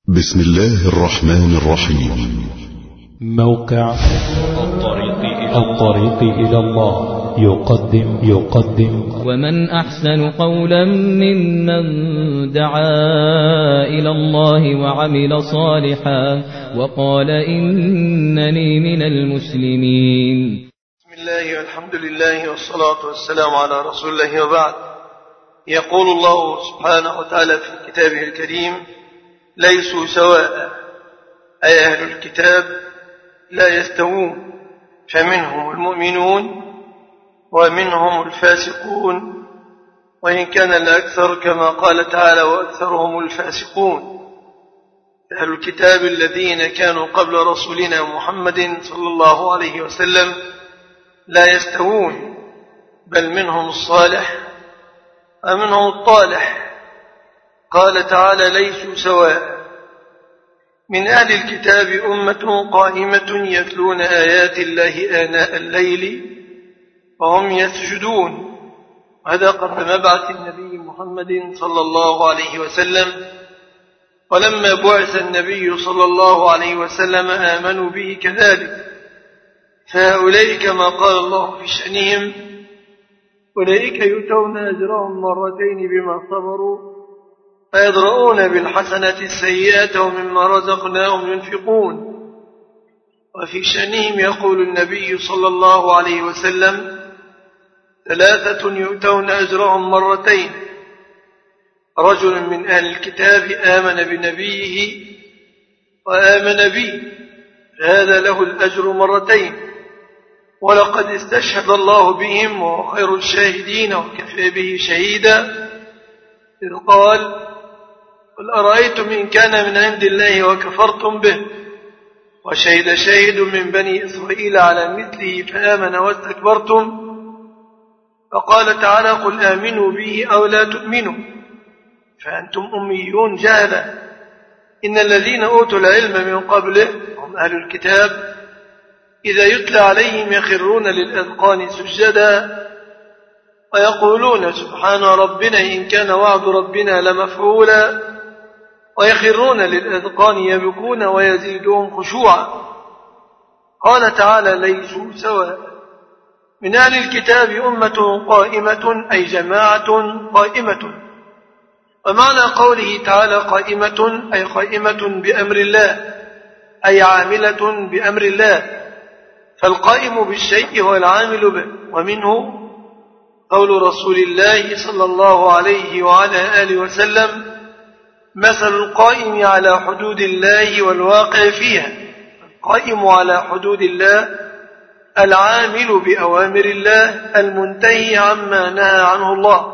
بسم الله الرحمن الرحيم. موقع الطريق إلى الله يقدم ومن أحسن قولا ممن دعا إلى الله وعمل صالحا وقال إنني من المسلمين. بسم الله والحمد لله والصلاة والسلام على رسول الله وبعد. يقول الله سبحانه وتعالى في كتابه الكريم: ليسوا سواء، أي أهل الكتاب لا يستوون، فمنهم المؤمنون ومنهم الفاسقون، وإن كان الأكثر كما قال تعالى: وأكثرهم الفاسقون. أهل الكتاب الذين كانوا قبل رسولنا محمد صلى الله عليه وسلم لا يستوون، بل منهم الصالح ومنهم الطالح. قال تعالى: ليسوا سواء. من أهل الكتاب أمة قائمة يتلون آيات الله آناء الليل وهم يسجدون. هذا قبل مبعث النبي محمد صلى الله عليه وسلم، ولما بعث النبي صلى الله عليه وسلم آمنوا به كذلك. فهؤلاء كما قال الله في شأنهم: أولئك يؤتون أجرهم مرتين بما صبروا فيدرؤون بالحسنة السيئة ومما رزقناهم ينفقون. وفي شأنهم يقول النبي صلى الله عليه وسلم: ثلاثة يؤتون أجرهم مرتين: رجل من أهل الكتاب آمن بنبيه وآمن بي، فهذا له الأجر مرتين، ولقد استشهد الله بهم وهو خير الشاهدين وكفى به شهيدا، إذ قال: قل أرأيتم إن كان من عند الله وكفرتم به وشهد شاهد من بني إسرائيل على مثله فآمن واستكبرتم. فقال تعالى: قل آمنوا به أو لا تؤمنوا فأنتم أميون جهلا. إن الذين أوتوا العلم من قبله هم أهل الكتاب إذا يتلى عليهم يخرون للأذقان سجدا ويقولون: سبحان ربنا إن كان وعد ربنا لمفعولا، ويخرون للأذقان يبكون ويزيدهم خشوعا. قال تعالى: ليسوا سواء. من أهل الكتاب أمة قائمة، أي جماعة قائمة. ومعنى قوله تعالى قائمة أي قائمة بأمر الله، أي عاملة بأمر الله. فالقائم بالشيء هو العامل به. ومنه قول رسول الله صلى الله عليه وعلى آله وسلم: مثل القائم على حدود الله والواقع فيها. القائم على حدود الله العامل بأوامر الله المنتهي عما نهى عنه الله.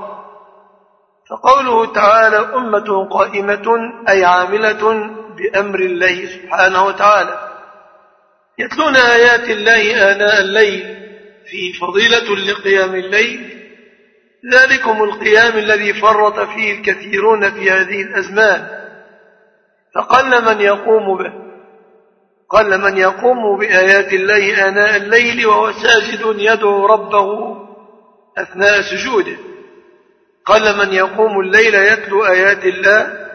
فقوله تعالى أمة قائمة أي عاملة بأمر الله سبحانه وتعالى، يتلون آيات الله آناء الليل، في فضيلة لقيام الليل، ذلكم القيام الذي فرط فيه الكثيرون في هذه الأزمان، فقل من يقوم به. قل من يقوم بآيات الله آناء الليل وهو ساجد يدعو ربه أثناء سجوده. قل من يقوم الليل يتلو آيات الله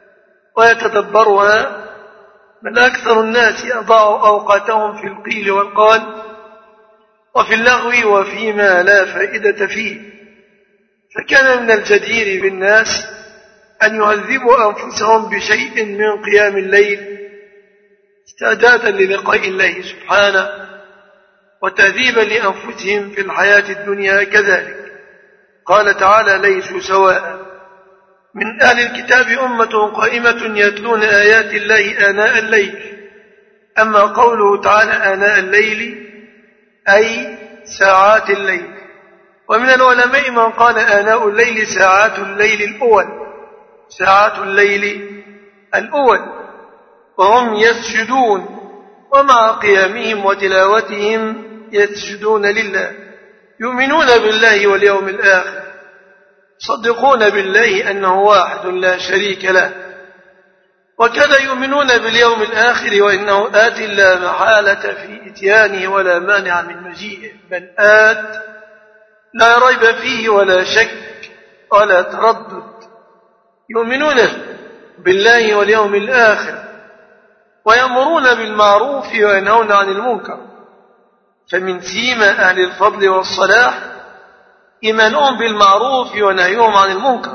ويتدبرها، بل أكثر الناس أضاعوا أوقاتهم في القيل والقال وفي اللغو وفيما لا فائدة فيه. فكان من الجدير بالناس أن يهذبوا أنفسهم بشيء من قيام الليل استعدادا للقاء الله سبحانه، وتهذيبا لأنفسهم في الحياة الدنيا كذلك. قال تعالى: ليسوا سواء. من أهل الكتاب أمة قائمة يتلون آيات الله آناء الليل. أما قوله تعالى آناء الليل أي ساعات الليل. ومن العلماء من قال آناء الليل ساعات الليل الأول، ساعات الليل الأول، وهم يسجدون، ومع قيامهم وتلاوتهم يسجدون لله، يؤمنون بالله واليوم الآخر، يصدقون بالله أنه واحد لا شريك له، وكذا يؤمنون باليوم الآخر وإنه آت لا محالة في إتيانه ولا مانع من مجيئه، بل آت لا ريب فيه ولا شك ولا تردد. يؤمنون بالله واليوم الآخر، ويأمرون بالمعروف وينهون عن المنكر. فمن سيما أهل الفضل والصلاح إيمانهم بالمعروف ونهيهم عن المنكر،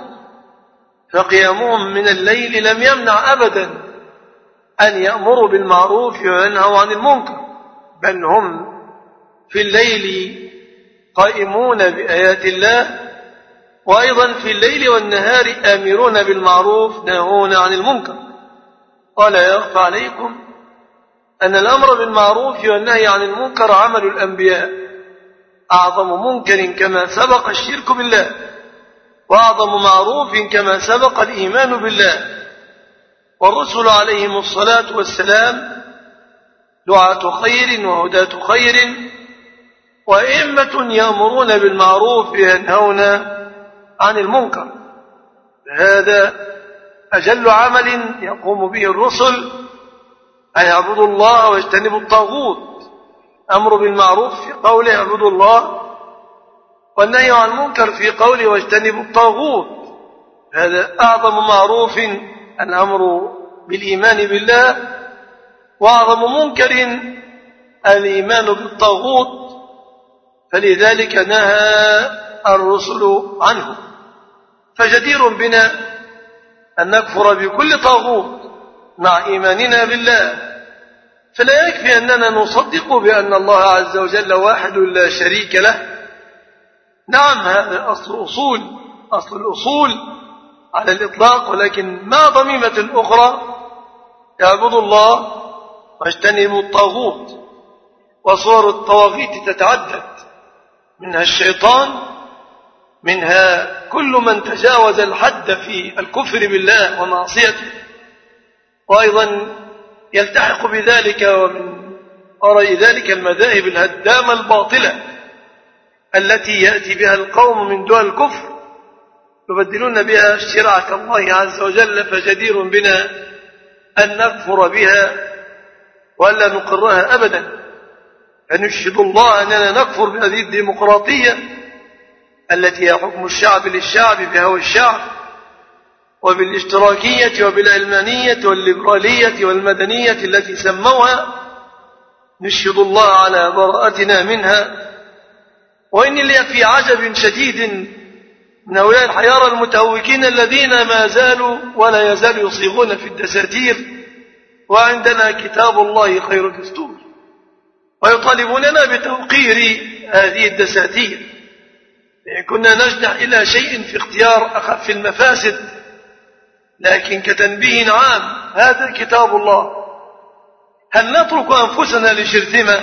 فقيامهم من الليل لم يمنع أبدا أن يأمروا بالمعروف وينهوا عن المنكر، بل هم في الليل قائمون بآيات الله، وأيضا في الليل والنهار آمرون بالمعروف ناهون عن المنكر. ولا يخفى عليكم أن الأمر بالمعروف والنهي عن المنكر عمل الأنبياء، أعظم منكر كما سبق الشرك بالله، وأعظم معروف كما سبق الإيمان بالله. والرسل عليهم الصلاة والسلام دعاة خير وهداة خير، وأئمة يأمرون بالمعروف وينهون عن المنكر. هذا أجل عمل يقوم به الرسل، أن يعبدوا الله ويجتنبوا الطاغوت. أمر بالمعروف في قوله اعبدوا الله، والنهي عن المنكر في قوله واجتنبوا الطاغوت. هذا أعظم معروف الأمر بالإيمان بالله، وأعظم منكر الإيمان بالطاغوت، فلذلك نهى الرسل عنه. فجدير بنا أن نكفر بكل طاغوت مع إيماننا بالله، فلا يكفي أننا نصدق بأن الله عز وجل واحد لا شريك له. نعم، هذا أصل الأصول على الإطلاق، ولكن ما ضميمة أخرى يعبدوا الله واجتنبوا الطاغوت. وصور الطواغيت تتعدد، منها الشيطان، منها كل من تجاوز الحد في الكفر بالله ومعصيته، وأيضا يلتحق بذلك ومن وراء ذلك المذاهب الهدامة الباطلة التي يأتي بها القوم من دول الكفر يبدلون بها شرعة الله عز وجل. فجدير بنا أن نكفر بها وألا نقرها أبدا، فنشهد الله أننا نكفر بهذه الديمقراطية التي هي حكم الشعب للشعب بهوى الشعب، وبالاشتراكية وبالعلمانية والليبرالية والمدنية التي سموها. نشهد الله على براءتنا منها. وإني لي في عجب شديد من هؤلاء الحيارى المتهوكين الذين ما زالوا ولا يزالوا يصيغون في الدساتير وعندنا كتاب الله خير دستور، ويطالبوننا بتوقير هذه الدساتير. كنا نجنح إلى شيء في اختيار أخف المفاسد، لكن كتنبيه عام هذا كتاب الله. هل نترك أنفسنا لشرذمة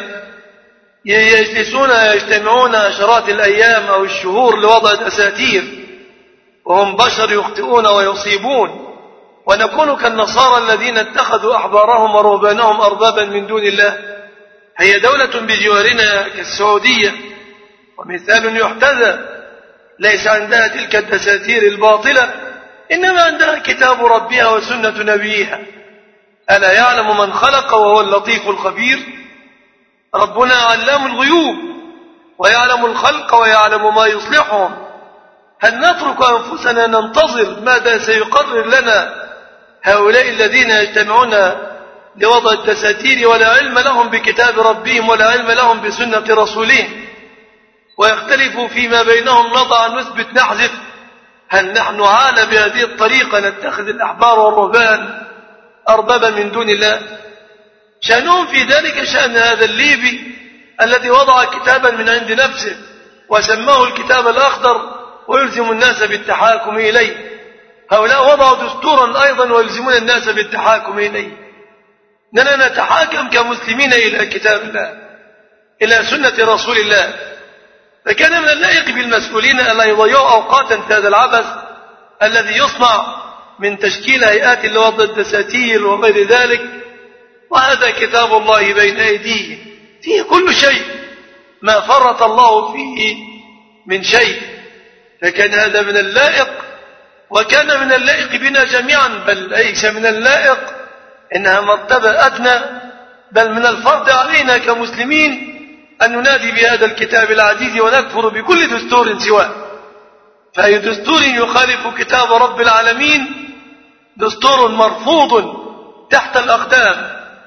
يجلسون يجتمعون عشرات الأيام أو الشهور لوضع دساتير وهم بشر يخطئون ويصيبون، ونكون كالنصارى الذين اتخذوا أحبارهم ورهبانهم أربابا من دون الله؟ هي دولة بجوارنا كالسعودية ومثال يحتذى، ليس عندها تلك الدساتير الباطلة، إنما عندها كتاب ربها وسنة نبيها. ألا يعلم من خلق وهو اللطيف الخبير؟ ربنا علام الغيوب ويعلم الخلق ويعلم ما يصلحهم. هل نترك أنفسنا ننتظر ماذا سيقرر لنا هؤلاء الذين يجتمعون لوضع الدساتير ولا علم لهم بكتاب ربهم ولا علم لهم بسنة رسولهم، ويختلفوا فيما بينهم نضع نثبت نحذف؟ هل نحن عالة بهذه الطريقة نتخذ الأحبار والرهبان أربابا من دون الله؟ شأنهم في ذلك شأن هذا الليبي الذي وضع كتابا من عند نفسه وسماه الكتاب الأخضر ويلزم الناس بالتحاكم إليه. هؤلاء وضعوا دستورا أيضا ويلزمون الناس بالتحاكم إليه. إننا نتحاكم كمسلمين إلى كتاب الله، إلى سنة رسول الله. فكان من اللائق بالمسؤولين ألا يضيعوا أوقاتا في هذا العبث الذي يصنع من تشكيل هيئات لوضع الدساتير وغير ذلك. وهذا كتاب الله بين أيديهم فيه كل شيء، ما فرط الله فيه من شيء. فكان هذا من اللائق، وكان من اللائق بنا جميعا، بل ليس من اللائق، إنها مرتبة أدنى، بل من الفرض علينا كمسلمين أن ننادي بهذا الكتاب العزيز ونكفر بكل دستور سواه. فأي دستور يخالف كتاب رب العالمين دستور مرفوض تحت الأقدام.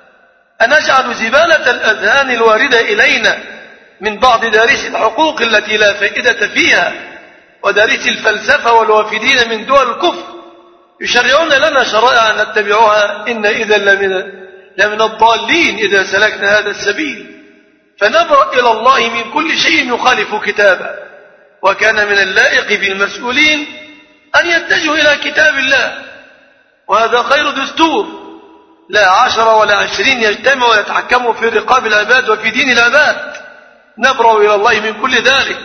أنجعل زبالة الأذهان الواردة إلينا من بعض دارسي الحقوق التي لا فائدة فيها ودارسي الفلسفة والوافدين من دول الكفر يشرعون لنا شرائع نتبعها، إن إذا لمن الضالين إذا سلكنا هذا السبيل. فنبرأ إلى الله من كل شيء يخالف كتابه، وكان من اللائق بالمسؤولين أن يتجهوا إلى كتاب الله، وهذا خير دستور، لا 10 ولا 20 يجتمعوا ويتحكموا في رقاب العباد وفي دين العباد. نبرأ إلى الله من كل ذلك،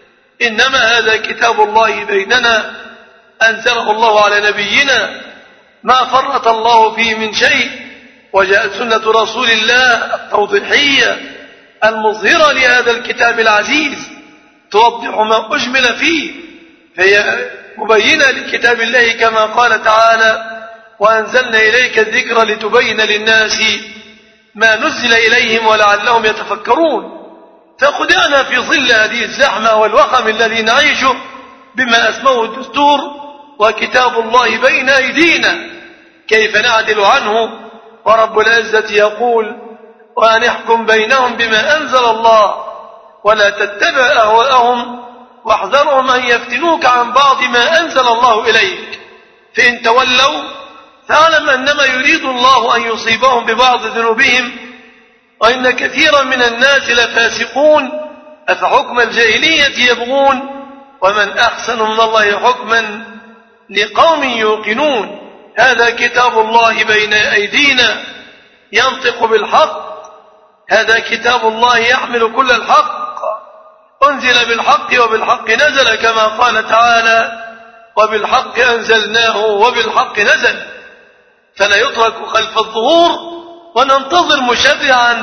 إنما هذا كتاب الله بيننا أنزله الله على نبينا، ما فرط الله فيه من شيء، وجاءت سنة رسول الله التوضيحية المظهرة لهذا الكتاب العزيز توضح ما أجمل فيه، فهي مبينة لكتاب الله كما قال تعالى: وأنزلنا إليك الذكر لتبين للناس ما نزل إليهم ولعلهم يتفكرون. فخدعنا في ظل هذه الزحمة والوخم الذي نعيشه بما أسموه الدستور وكتاب الله بين أيدينا، كيف نعدل عنه؟ ورب العزة يقول: وأن احكم بينهم بما أنزل الله ولا تتبع أهواءهم واحذرهم أن يفتنوك عن بعض ما أنزل الله إليك، فإن تولوا فاعلم أنما يريد الله أن يصيبهم ببعض ذنوبهم وإن كثيرا من الناس لفاسقون أفحكم الجاهلية يبغون ومن أحسن من الله حكما لقوم يوقنون. هذا كتاب الله بين أيدينا ينطق بالحق، هذا كتاب الله يحمل كل الحق، أنزل بالحق وبالحق نزل كما قال تعالى: وبالحق أنزلناه وبالحق نزل. فلا يترك خلف الظهور وننتظر مشرعا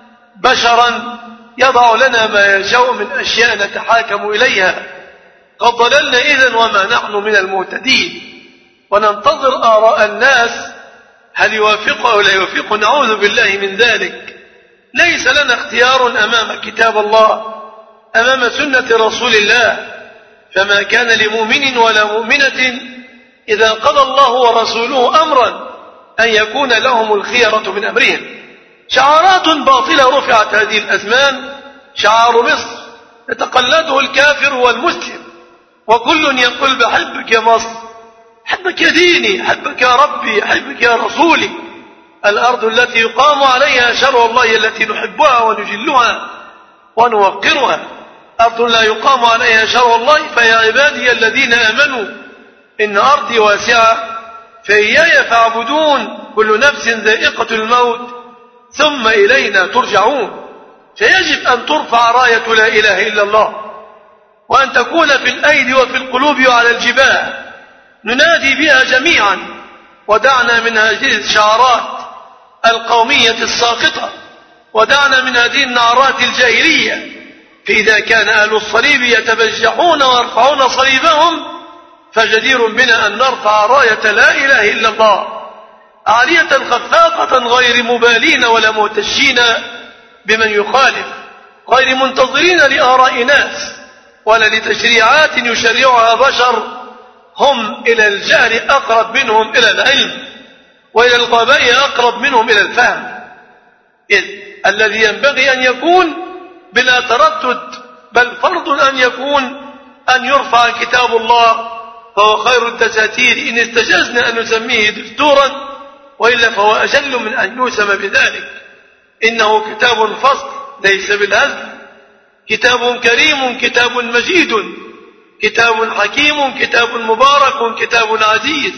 بشرا يضع لنا ما يشاء من أشياء نتحاكم إليها، قد ضللنا إذن وما نحن من المهتدين، وننتظر آراء الناس هل يوافق أو لا يوافق، نعوذ بالله من ذلك. ليس لنا اختيار أمام كتاب الله، أمام سنة رسول الله، فما كان لمؤمن ولا مؤمنة إذا قضى الله ورسوله أمرا أن يكون لهم الخيرة من أمرهم. شعارات باطلة رفعت هذه الأزمان، شعار مصر يتقلده الكافر والمسلم، وكل يقول: بحبك يا مصر، حبك يا ديني، حبك يا ربي، حبك يا رسولي. الأرض التي يقام عليها شرع الله التي نحبها ونجلها ونوقرها، أرض لا يقام عليها شرع الله فيا عبادي الذين آمنوا إن أرضي واسعة فإياي فاعبدون، كل نفس ذائقة الموت ثم إلينا ترجعون. فيجب أن ترفع راية لا إله إلا الله، وأن تكون في الأيدي وفي القلوب وعلى الجباه، ننادي بها جميعا، ودعنا من هذه الشعارات القومية الساقطة، ودعنا من هذه النعرات الجاهلية. فإذا كان أهل الصليب يتبجحون ويرفعون صليبهم فجدير بنا أن نرفع راية لا إله إلا الله عالية خفاقة، غير مبالين ولا مهتشين بمن يخالف، غير منتظرين لآراء ناس ولا لتشريعات يشرعها بشر هم إلى الجهل أقرب منهم إلى العلم، وإلى الغباء أقرب منهم إلى الفهم. إذ الذي ينبغي أن يكون بلا تردد، بل فرض أن يكون أن يرفع كتاب الله، فهو خير الدساتير إن استجزنا أن نسميه دستورا، وإلا فهو أجل من أن يوسم بذلك. إنه كتاب فصل ليس بالهزل، كتاب كريم، كتاب مجيد، كتاب حكيم، كتاب مبارك، كتاب عزيز.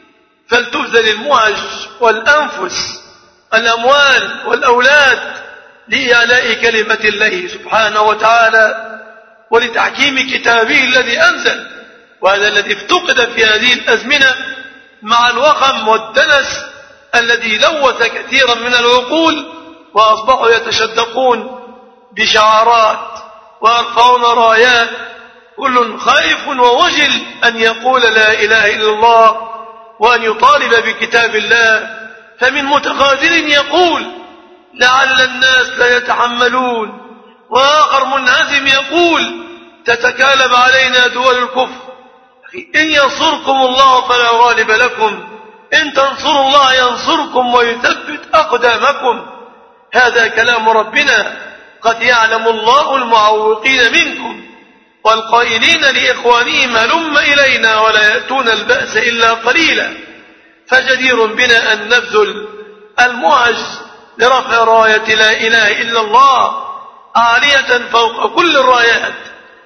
فلتبذل المهج والأنفس، الأموال والأولاد لإعلاء كلمة الله سبحانه وتعالى ولتحكيم كتابه الذي أنزل. وهذا الذي افتقد في هذه الأزمنة مع الوخم والدنس الذي لوث كثيرا من العقول، وأصبحوا يتشدقون بشعارات ويرفعون رايات، كل خائف ووجل أن يقول لا إله إلا الله وأن يطالب بكتاب الله. فمن متغادر يقول لعل الناس لا يتحملون، وآخر منهزم يقول تتكالب علينا دول الكفر. إن ينصركم الله فلا غالب لكم، إن تنصروا الله ينصركم ويثبت أقدامكم. هذا كلام ربنا. قد يعلم الله المعوقين منكم والقائلين لإخوانهم هلم إلينا ولا يأتون البأس إلا قليلا. فجدير بنا أن نبذل المعز لرفع راية لا إله إلا الله عالية فوق كل الرايات.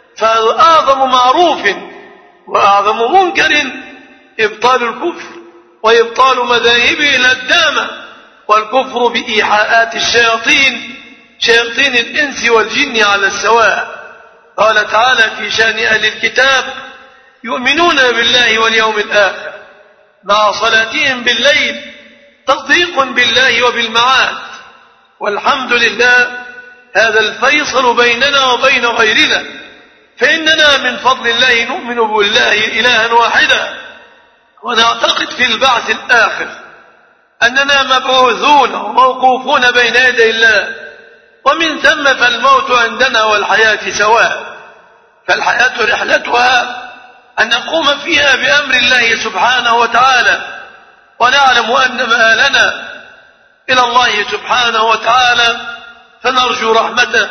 فأعظم معروف وأعظم منكر إبطال الكفر وإبطال مذاهبه الهدامة، والكفر بإيحاءات الشياطين، شياطين الإنس والجن على السواء. قال تعالى في شأن أهل الكتاب: يؤمنون بالله واليوم الآخر مع صلاتهم بالليل تصديق بالله وبالمعاد. والحمد لله هذا الفيصل بيننا وبين غيرنا، فإننا من فضل الله نؤمن بالله إلها واحدا ونعتقد في البعث الآخر، أننا مبعوثون وموقوفون بين يدي الله، ومن ثم فالموت عندنا والحياة سواء. فالحياة رحلتها أن نقوم فيها بأمر الله سبحانه وتعالى، ونعلم أن مآلنا إلى الله سبحانه وتعالى، فنرجو رحمته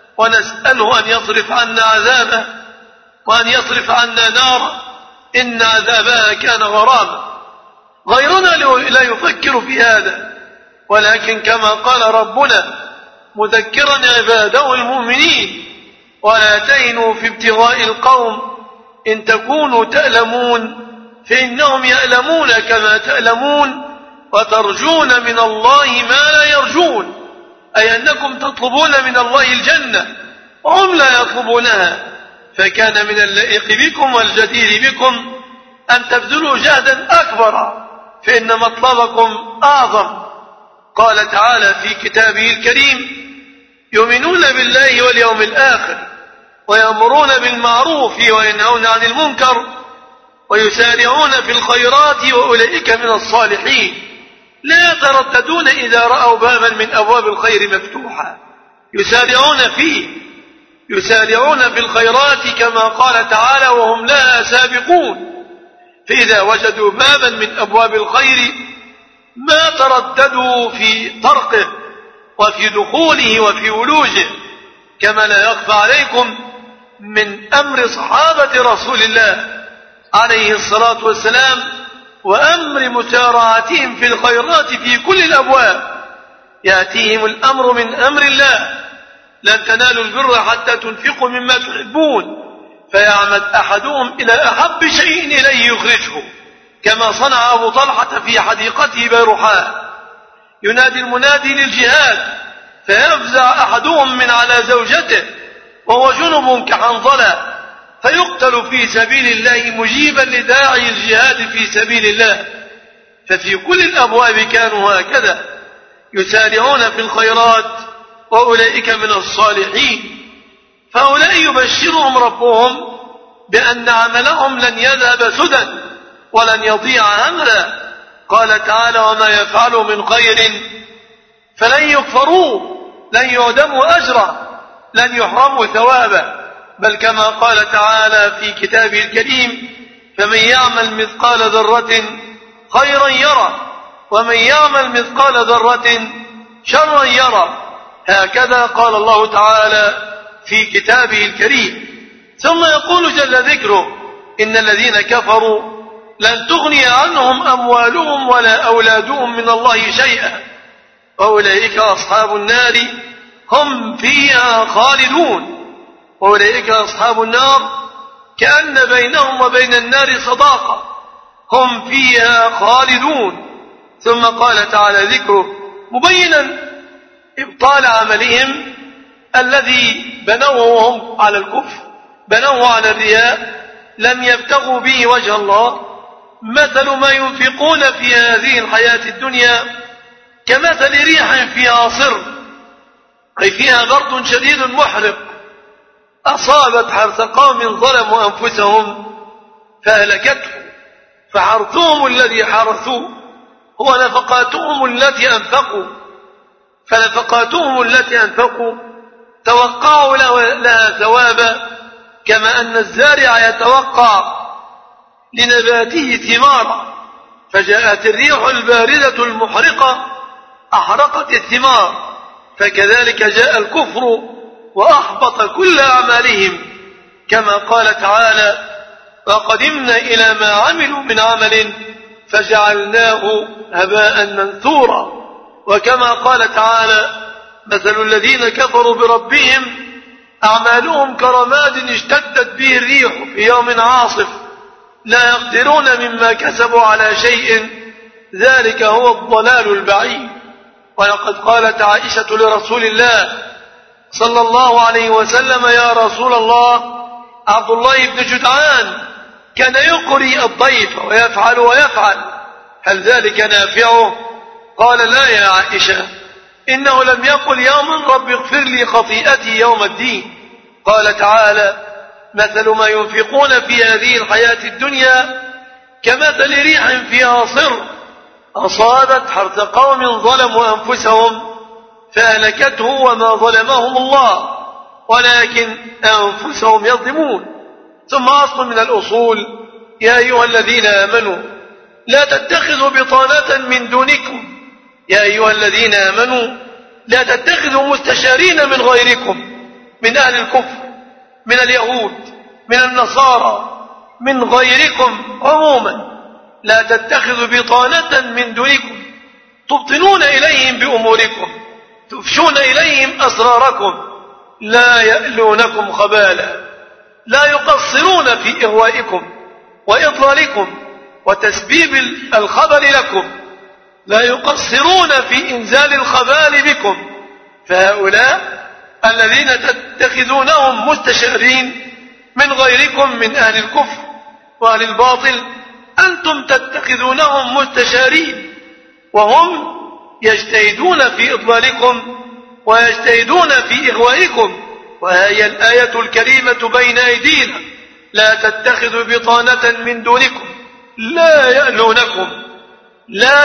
ونسأله أن يصرف عنا عذابه وأن يصرف عنا ناره، إن عذابها كان غراما. غيرنا لا يفكر في هذا، ولكن كما قال ربنا مذكرا عباده المؤمنين: ولا تهنوا في ابتغاء القوم إن تكونوا تألمون فإنهم يألمون كما تألمون وترجون من الله ما لا يرجون، أي أنكم تطلبون من الله الجنة وهم لا يطلبونها، فكان من اللائق بكم والجدير بكم أن تبذلوا جهدا أكبر، فإن مطلبكم أعظم. قال تعالى في كتابه الكريم: يؤمنون بالله واليوم الآخر ويأمرون بالمعروف وينهون عن المنكر ويسارعون في الخيرات وأولئك من الصالحين. لا يترددون إذا رأوا بابا من أبواب الخير مفتوحا يسارعون في الخيرات كما قال تعالى: وهم لها سابقون. فإذا وجدوا بابا من أبواب الخير ما ترددوا في طرقه وفي دخوله وفي ولوجه، كما لا يخفى عليكم من أمر صحابة رسول الله عليه الصلاة والسلام وأمر مسارعتهم في الخيرات في كل الأبواب. يأتيهم الأمر من أمر الله: لن تنالوا البر حتى تنفقوا مما تحبون، فيعمد أحدهم إلى أحب شيء إليه يخرجه، كما صنع أبو طلحة في حديقته بيرحاء. ينادي المنادي للجهاد فيفزع أحدهم من على زوجته وهو جنب كحنظلة فيقتل في سبيل الله مجيبا لداعي الجهاد في سبيل الله. ففي كل الأبواب كانوا هكذا يسارعون في الخيرات وأولئك من الصالحين. فهؤلاء يبشرهم ربهم بأن عملهم لن يذهب سدى ولن يضيع هملا. قال تعالى: وما يفعلوا من خير فلن يكفروه، لن يعدموا أجره، لن يحرموا ثوابه، بل كما قال تعالى في كتابه الكريم: فمن يعمل مثقال ذرة خيرا يره ومن يعمل مثقال ذرة شرا يره. هكذا قال الله تعالى في كتابه الكريم. ثم يقول جل ذكره: إن الذين كفروا لن تغني عنهم أموالهم ولا أولادهم من الله شيئا وأولئك أصحاب النار هم فيها خالدون. وأولئك أصحاب النار كأن بينهم وبين النار صداقة هم فيها خالدون. ثم قال تعالى ذكره مبينا إبطال عملهم الذي بنوه وهم على الكفر، بنوه على الرياء، لم يبتغوا به وجه الله. مثل ما ينفقون في هذه الحياة الدنيا كمثل ريح فيها صر، أي فيها برد شديد محرق، أصابت حرث قوم ظلموا أنفسهم فأهلكته، فحرثهم الذي حرثوا هو نفقاتهم التي أنفقوا، فنفقاتهم التي أنفقوا توقعوا لها ثوابا، كما أن الزارع يتوقع لنباته ثمارا، فجاءت الريح الباردة المحرقة أحرقت الثمار، فكذلك جاء الكفر وأحبط كل أعمالهم، كما قال تعالى: وقدمنا إلى ما عملوا من عمل فجعلناه هباء منثورا. وكما قال تعالى: مثل الذين كفروا بربهم أعمالهم كرماد اشتدت به الريح في يوم عاصف لا يقدرون مما كسبوا على شيء ذلك هو الضلال البعيد. ولقد قالت عائشة لرسول الله صلى الله عليه وسلم: يا رسول الله، عبد الله بن جدعان كان يقري الضيف ويفعل، هل ذلك نافعه؟ قال: لا يا عائشة، إنه لم يقل يوما رب اغفر لي خطيئتي يوم الدين. قال تعالى: مثل ما ينفقون في هذه الحياة الدنيا كمثل ريح فيها صر أصابت حرث قوم ظلموا أنفسهم فأهلكته وما ظلمهم الله ولكن أنفسهم يظلمون. ثم أصل من الأصول: يا أيها الذين آمنوا لا تتخذوا بطانة من دونكم، يا أيها الذين آمنوا لا تتخذوا مستشارين من غيركم، من أهل الكفر، من اليهود، من النصارى، من غيركم عموما، لا تتخذوا بطانة من دونكم تبطنون إليهم بأموركم، تفشون إليهم أسراركم، لا يألونكم خبالا، لا يقصرون في إغوائكم وإضلالكم وتسبيب الخبر لكم، لا يقصرون في إنزال الخبال بكم. فهؤلاء الذين تتخذونهم مستشارين من غيركم من أهل الكفر وأهل الباطل، أنتم تتخذونهم مستشارين وهم يجتهدون في إضلالكم ويجتهدون في إغوائكم. وهي الآية الكريمة بين أيدينا: لا تتخذوا بطانة من دونكم لا يألونكم، لا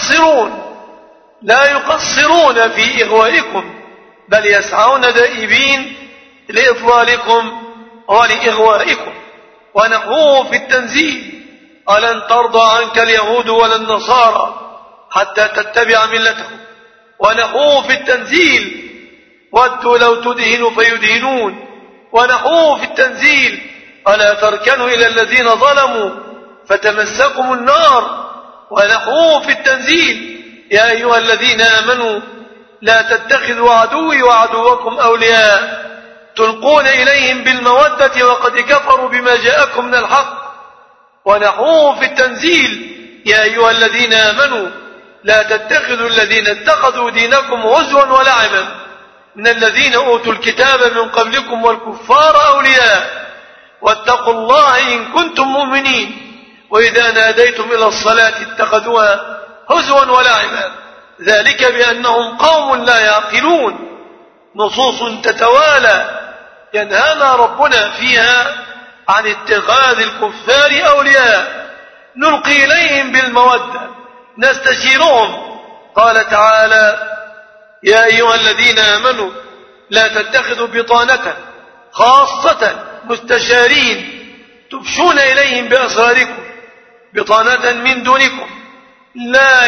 يقصرون في إغوائكم، بل يسعون دائبين لإضلالكم ولإغوائكم. ونحوه في التنزيل: ألن ترضى عنك اليهود ولا النصارى حتى تتبع ملتهم. ونحوه في التنزيل: ودوا لو تدهن فيدهنون. ونحوه في التنزيل: ألا تركنوا إلى الذين ظلموا فتمسكم النار. ونحوه في التنزيل: يا أيها الذين آمنوا لا تتخذوا عدوي وعدوكم أولياء تلقون إليهم بالمودة وقد كفروا بما جاءكم من الحق. ونحوه في التنزيل: يا أيها الذين آمنوا لا تتخذوا الذين اتخذوا دينكم هزوا ولعبا من الذين أوتوا الكتاب من قبلكم والكفار أولياء واتقوا الله إن كنتم مؤمنين وإذا ناديتم إلى الصلاة اتخذوها هزوا ولعبا ذلك بأنهم قوم لا يعقلون. نصوص تتوالى ينهانا ربنا فيها عن اتخاذ الكفار أولياء نلقي إليهم بالمودة نستشيرهم. قال تعالى: يا أيها الذين آمنوا لا تتخذوا بطانة خاصة مستشارين تفشون إليهم بأسراركم، بطانة من دونكم لا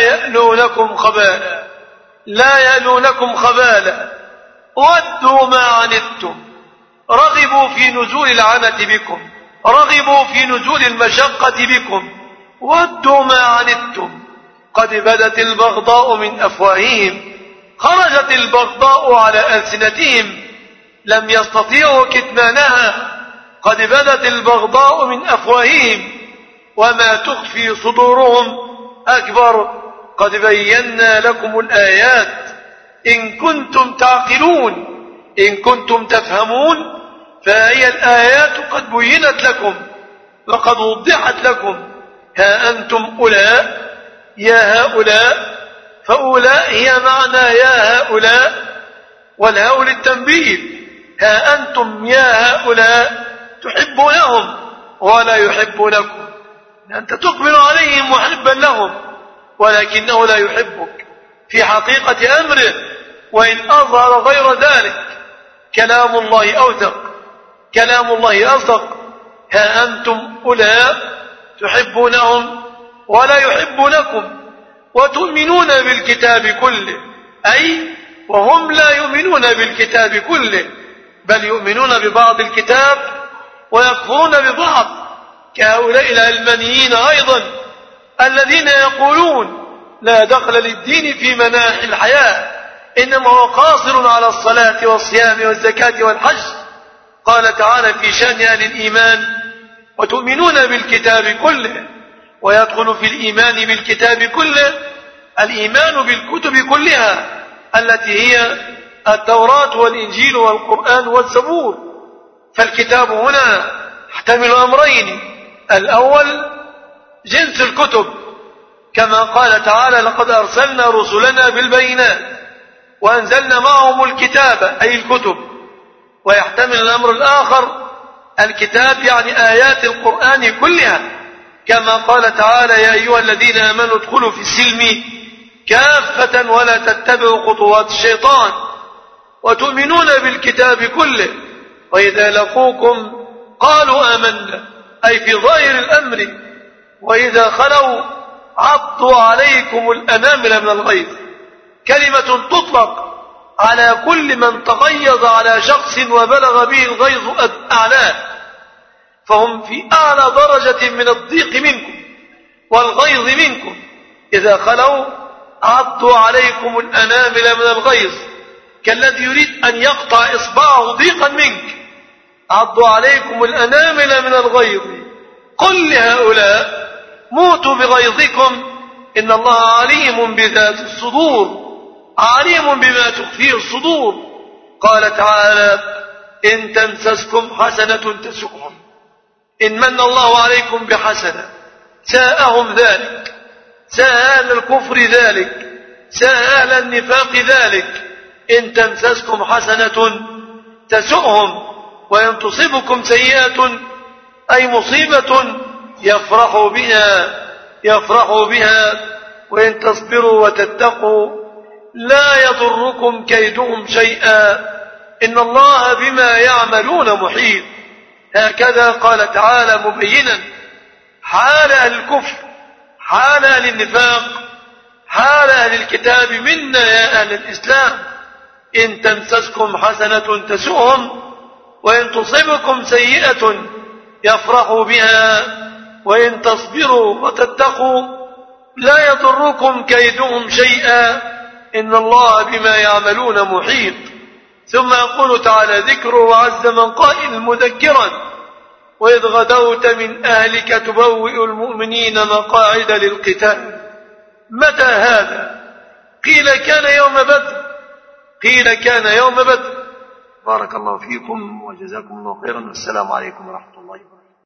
يألونكم خبالا ودوا ما عنتم رغبوا في نزول العنة بكم، رغبوا في نزول المشقة بكم، ودوا ما عنتم قد بدت البغضاء من أفواههم، خرجت البغضاء على ألسنتهم لم يستطيعوا كتمانها، قد بدت البغضاء من أفواههم وما تخفي صدورهم أكبر، قد بينا لكم الآيات إن كنتم تعقلون، إن كنتم تفهمون فهي الآيات قد بينت لكم وقد وضحت لكم. ها أنتم أولاء يا هؤلاء، فأولاء هي معنى يا هؤلاء والهاء للتنبيه. ها أنتم يا هؤلاء تحبونهم ولا يحبونكم، أنت تقبل عليهم محبا لهم ولكنه لا يحبك في حقيقة أمره، وإن أظهر غير ذلك كلام الله أوثق، كلام الله أصدق. ها أنتم أولاء تحبونهم ولا يحبونكم وتؤمنون بالكتاب كله، أي وهم لا يؤمنون بالكتاب كله بل يؤمنون ببعض الكتاب ويكفرون ببعض، كهؤلاء العلمانيين أيضا الذين يقولون لا دخل للدين في مناحي الحياة، إنما هو قاصر على الصلاة والصيام والزكاة والحج. قال تعالى في شأن أهل الإيمان وتؤمنون بالكتاب كله، ويدخل في الإيمان بالكتاب كله الإيمان بالكتب كلها التي هي التوراة والإنجيل والقرآن والزبور. فالكتاب هنا يحتمل أمرين: الأول جنس الكتب كما قال تعالى لقد أرسلنا رسلنا بالبينات وأنزلنا معهم الكتاب أي الكتب، ويحتمل الأمر الآخر الكتاب يعني آيات القرآن كلها كما قال تعالى يا أيها الذين آمنوا ادخلوا في السلم كافة ولا تتبعوا خطوات الشيطان، وتؤمنون بالكتاب كله وإذا لقوكم قالوا آمنا أي في ظاهر الأمر، وإذا خلوا عضوا عليكم الأنامل من الغيظ، كلمة تطلق على كل من تغيظ على شخص وبلغ به الغيظ أعلاه، فهم في أعلى درجة من الضيق منكم والغيظ منكم. إذا خلوا عضوا عليكم الأنامل من الغيظ، كالذي يريد أن يقطع إصبعه ضيقا منك. عضوا عليكم الأنامل من الغيظ قل لهؤلاء موتوا بغيظكم إن الله عليم بذات الصدور عليم بما تخفيه الصدور. قال تعالى إن تمسسكم حسنة تسؤهم، إن من الله عليكم بحسنة ساءهم ذلك، ساء أهل الكفر ذلك، ساء أهل النفاق ذلك. إن تمسسكم حسنة تسؤهم وإن تصبكم سيئة أي مصيبة يفرحوا بها وإن تصبروا وتتقوا لا يضركم كيدهم شيئا إن الله بما يعملون محيط. هكذا قال تعالى مبينا حال أهل الكفر، حال أهل النفاق، حال أهل الكتاب منا يا أهل الإسلام. إن تمسسكم حسنة تسؤهم وإن تصبكم سيئة يفرحوا بها وإن تصبروا وتتقوا لا يضركم كيدهم شيئا إن الله بما يعملون محيط. ثم يقول تعالى ذكره وعز من قائل مذكرا وإذ غدوت من أهلك تبوئ المؤمنين مقاعد للقتال. متى هذا؟ قيل كان يوم بدر. بارك الله فيكم وجزاكم الله خيرا، والسلام عليكم ورحمة الله وبركاته.